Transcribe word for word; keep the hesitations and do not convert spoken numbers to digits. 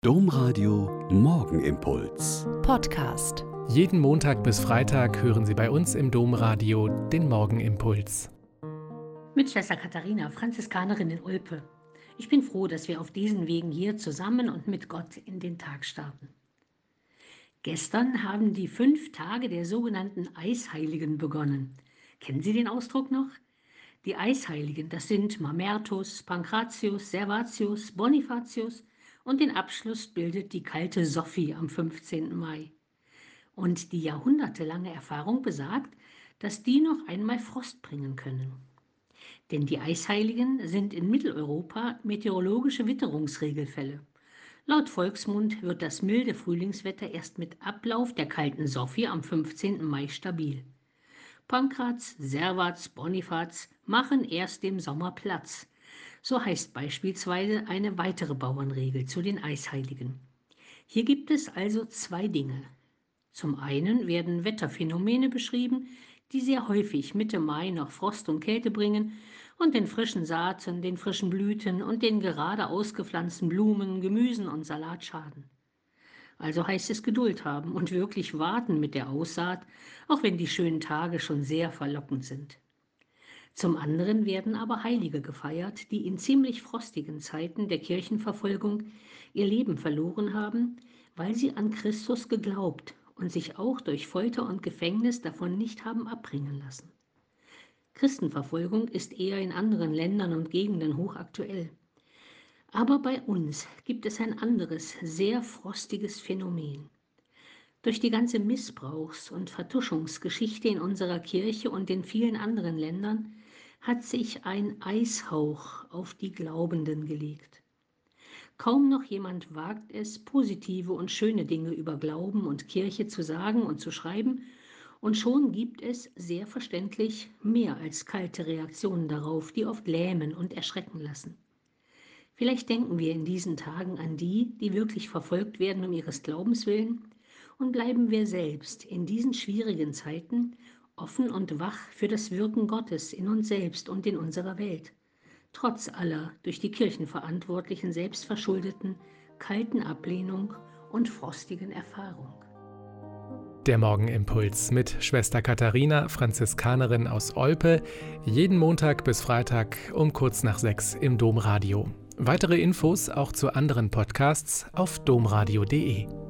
Domradio Morgenimpuls. Podcast. Jeden Montag bis Freitag hören Sie bei uns im Domradio den Morgenimpuls. Mit Schwester Katharina, Franziskanerin in Olpe. Ich bin froh, dass wir auf diesen Wegen hier zusammen und mit Gott in den Tag starten. Gestern haben die fünf Tage der sogenannten Eisheiligen begonnen. Kennen Sie den Ausdruck noch? Die Eisheiligen, das sind Mamertus, Pankratius, Servatius, Bonifatius und den Abschluss bildet die kalte Sophie am fünfzehnten Mai. Und die jahrhundertelange Erfahrung besagt, dass die noch einmal Frost bringen können. Denn die Eisheiligen sind in Mitteleuropa meteorologische Witterungsregelfälle. Laut Volksmund wird das milde Frühlingswetter erst mit Ablauf der kalten Sophie am fünfzehnten Mai stabil. Pankraz, Servats, Bonifaz machen erst dem Sommer Platz. So heißt beispielsweise eine weitere Bauernregel zu den Eisheiligen. Hier gibt es also zwei Dinge. Zum einen werden Wetterphänomene beschrieben, die sehr häufig Mitte Mai noch Frost und Kälte bringen und den frischen Saaten, den frischen Blüten und den gerade ausgepflanzten Blumen, Gemüsen und Salat schaden. Also heißt es Geduld haben und wirklich warten mit der Aussaat, auch wenn die schönen Tage schon sehr verlockend sind. Zum anderen werden aber Heilige gefeiert, die in ziemlich frostigen Zeiten der Kirchenverfolgung ihr Leben verloren haben, weil sie an Christus geglaubt und sich auch durch Folter und Gefängnis davon nicht haben abbringen lassen. Christenverfolgung ist eher in anderen Ländern und Gegenden hochaktuell. Aber bei uns gibt es ein anderes, sehr frostiges Phänomen. Durch die ganze Missbrauchs- und Vertuschungsgeschichte in unserer Kirche und in vielen anderen Ländern hat sich ein Eishauch auf die Glaubenden gelegt. Kaum noch jemand wagt es, positive und schöne Dinge über Glauben und Kirche zu sagen und zu schreiben, und schon gibt es, sehr verständlich, mehr als kalte Reaktionen darauf, die oft lähmen und erschrecken lassen. Vielleicht denken wir in diesen Tagen an die, die wirklich verfolgt werden um ihres Glaubens willen, und bleiben wir selbst in diesen schwierigen Zeiten offen und wach für das Wirken Gottes in uns selbst und in unserer Welt, trotz aller durch die Kirchenverantwortlichen selbst verschuldeten, kalten Ablehnung und frostigen Erfahrung. Der Morgenimpuls mit Schwester Katharina, Franziskanerin aus Olpe, jeden Montag bis Freitag um kurz nach sechs im Domradio. Weitere Infos auch zu anderen Podcasts auf domradio punkt de.